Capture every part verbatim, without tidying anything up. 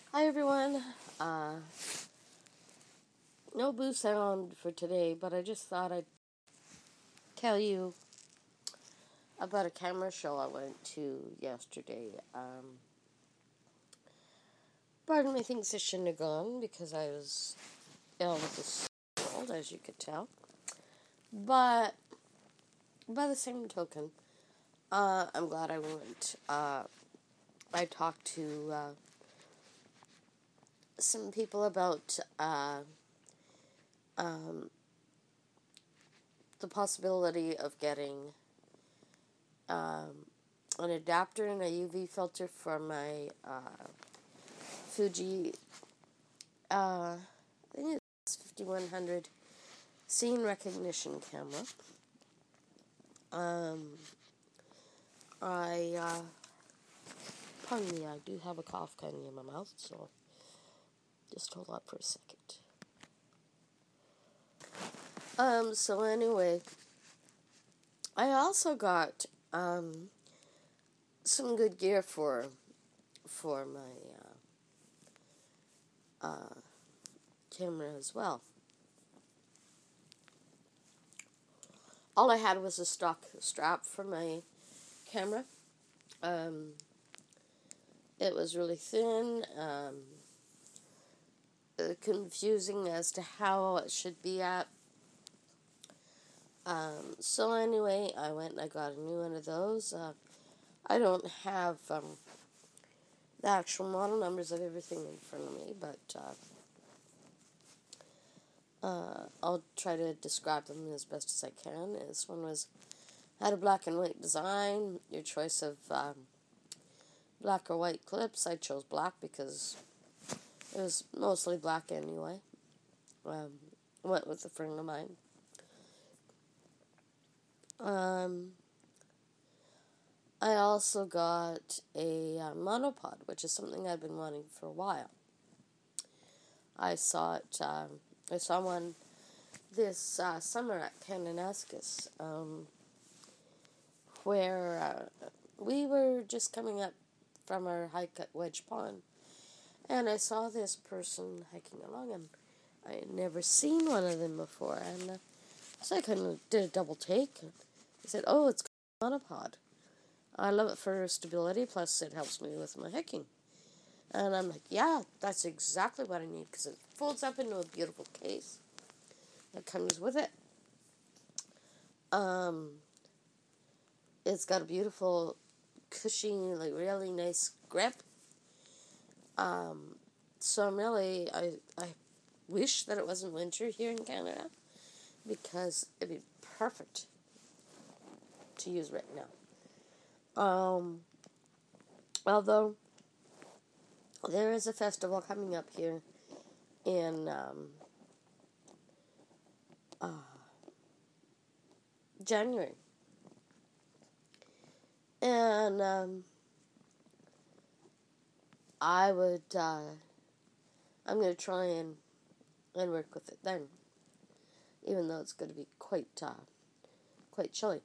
Hi everyone. Uh, no boo sound for today, but I just thought I'd tell you about a camera show I went to yesterday. Um, pardon me, things I shouldn't have gone because I was ill with this cold, as you could tell. But by the same token, uh, I'm glad I went. Uh, I talked to uh, some people about uh, um, the possibility of getting um, an adapter and a U V filter for my uh, Fuji, uh, I think it's fifty-one hundred scene recognition camera. Um, I, uh, pardon me, I do have a cough kind of in my mouth, so just hold up for a second. Um, so anyway, I also got, um, some good gear for, for my, uh, uh, camera as well. All I had was a stock strap for my camera. Um, it was really thin, um, uh, confusing as to how it should be at. Um, so anyway, I went and I got a new one of those. Uh, I don't have um, the actual model numbers of everything in front of me, but uh, uh, I'll try to describe them as best as I can. This one was had a black and white design. Your choice of um, black or white clips. I chose black because it was mostly black anyway. Um, went with a friend of mine. Um, I also got a uh, monopod, which is something I've been wanting for a while. I saw it. Um, I saw one this uh, summer at Kananaskis, um, where uh, we were just coming up from our hike at Wedge Pond, and I saw this person hiking along, and I had never seen one of them before, and uh, so I kind of did a double take. I said, "Oh, it's a monopod. I love it for stability, plus it helps me with my hiking." And I'm like, yeah, that's exactly what I need, because it folds up into a beautiful case that comes with it. Um, it's got a beautiful, cushy, like really nice grip. Um, so I'm really, I, I wish that it wasn't winter here in Canada, because it'd be perfect to use right now. Um, although there is a festival coming up here in um, uh, January. And um, I would, uh, I'm going to try and, and work with it then, even though it's going to be quite, uh, quite chilly.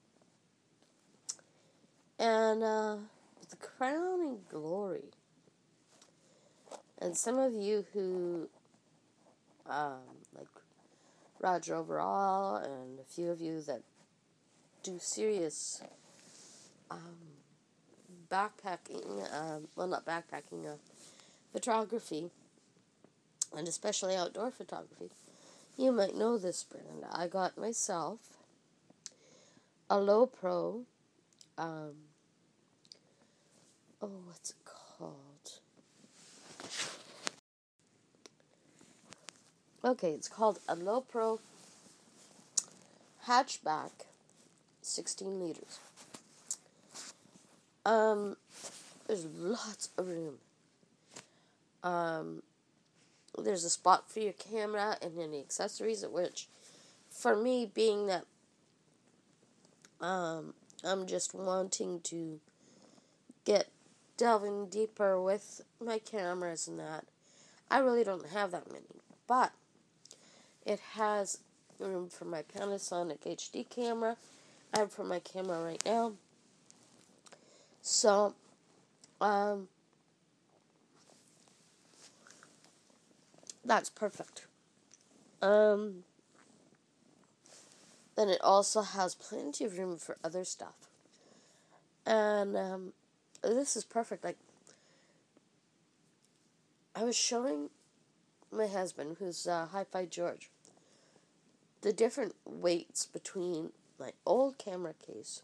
And uh, the crowning glory, and some of you who, um, like Roger Overall, and a few of you that do serious um, backpacking, uh, well, not backpacking, uh, photography, and especially outdoor photography, you might know this brand. I got myself a low pro, um, oh, what's it called? Okay, it's called a low pro hatchback, sixteen liters. Um, there's lots of room. Um, there's a spot for your camera and any accessories, at which, for me, being that um, I'm just wanting to get delving deeper with my cameras and that, I really don't have that many. But it has room for my Panasonic H D camera. I have for my camera right now. So, um, that's perfect. Um, then it also has plenty of room for other stuff. And um, this is perfect. Like, I was showing my husband, who's uh, Hi-Fi George, the different weights between my old camera case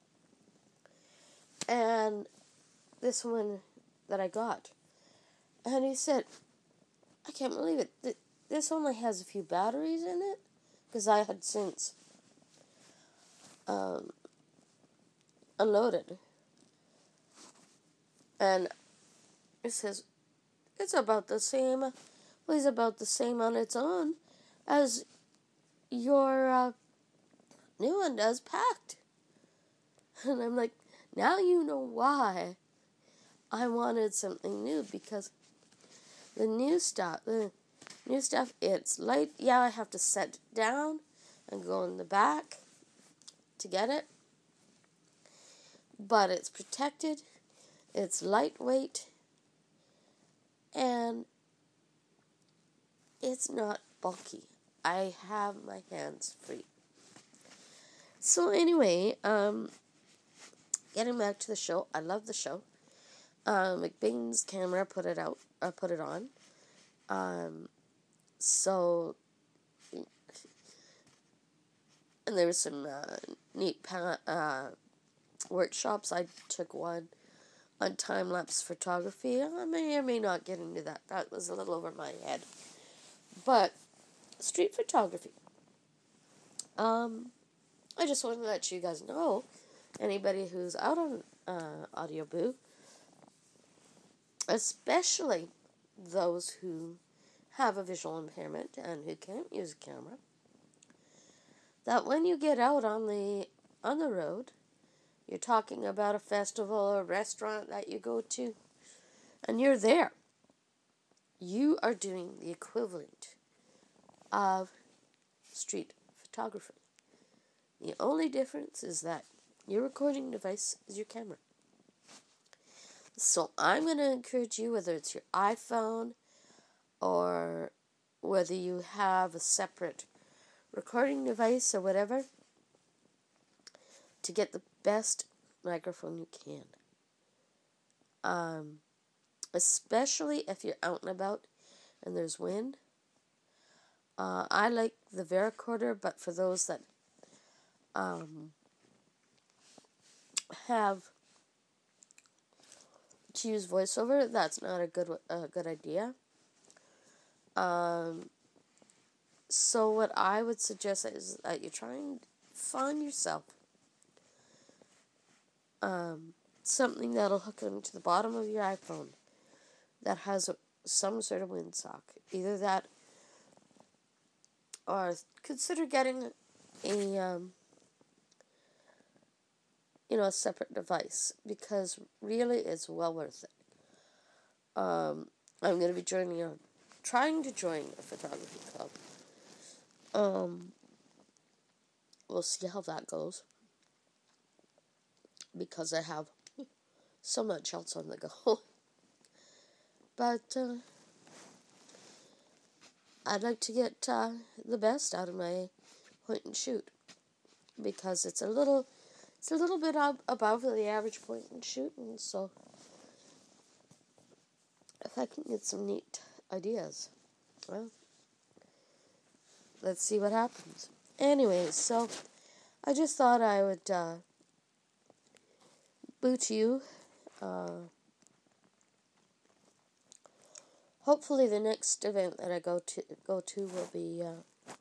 and this one that I got. And he said, I can't believe it. Th- this only has a few batteries in it. Because I had since um, unloaded. And it says, it's about the same, weighs about the same on its own as your uh, new one does packed. And I'm like, now you know why I wanted something new, because the new stuff, the new stuff, it's light. Yeah, I have to set it down and go in the back to get it. But it's protected, it's lightweight, and it's not bulky. I have my hands free. So anyway, um, getting back to the show, I love the show. Uh, McBain's camera put it out, uh, put it on. Um, so, and there was some uh, neat pa- uh, workshops. I took one on time-lapse photography. I may or may not get into that. That was a little over my head. But street photography. Um, I just wanted to let you guys know, anybody who's out on uh, Audio Boo, especially those who have a visual impairment and who can't use a camera, that when you get out on the on the road, you're talking about a festival or a restaurant that you go to, and you're there, you are doing the equivalent of street photography. The only difference is that your recording device is your camera. So I'm going to encourage you, whether it's your iPhone or whether you have a separate recording device or whatever, to get the best microphone you can. Um, especially if you're out and about and there's wind. Uh, I like the Varicorder, but for those that um, have to use voiceover, that's not a good a good idea. Um, so what I would suggest is that you try and find yourself um, something that'll hook into the bottom of your iPhone that has a, some sort of windsock. Either that, or consider getting a um, you know a separate device, because really it's well worth it. Um, I'm going to be joining a, trying to join a photography club. Um, we'll see how that goes, because I have so much else on the go. But uh, I'd like to get uh, the best out of my point and shoot, because it's a little, it's a little bit ab- above the average point and shoot, and so if I can get some neat ideas, well, let's see what happens. Anyways, so I just thought I would uh, boot you. Uh, hopefully, the next event that I go to go to will be. Uh,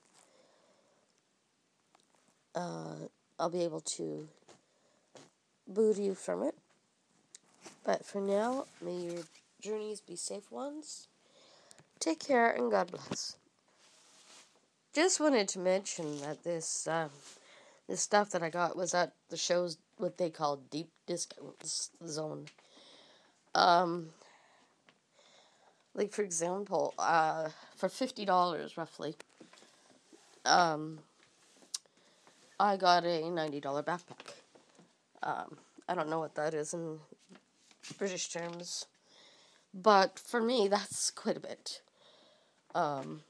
uh, I'll be able to boot you from it. But for now, may your journeys be safe ones. Take care and God bless. Just wanted to mention that this uh, this stuff that I got was at the show's what they call deep discount zone. Um, like for example, uh, for fifty dollars roughly, um, I got a ninety dollar backpack. Um, I don't know what that is in British terms, but for me, that's quite a bit. um,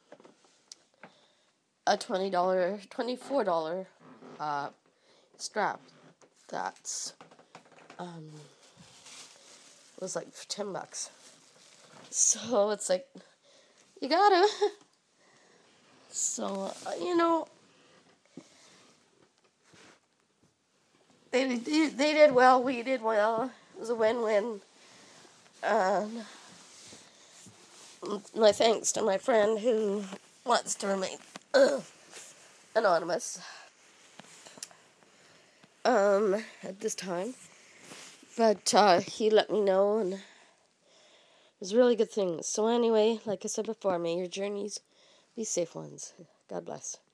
a twenty dollars, twenty-four dollars uh, strap that's um, was like ten bucks. So it's like, you gotta. So, uh, you know, they, they, they did well, we did well. It was a win-win. Um, my thanks to my friend who wants to remain uh, anonymous um, at this time. But uh, he let me know, and it was really good things. So anyway, like I said before, may your journeys be safe ones. God bless.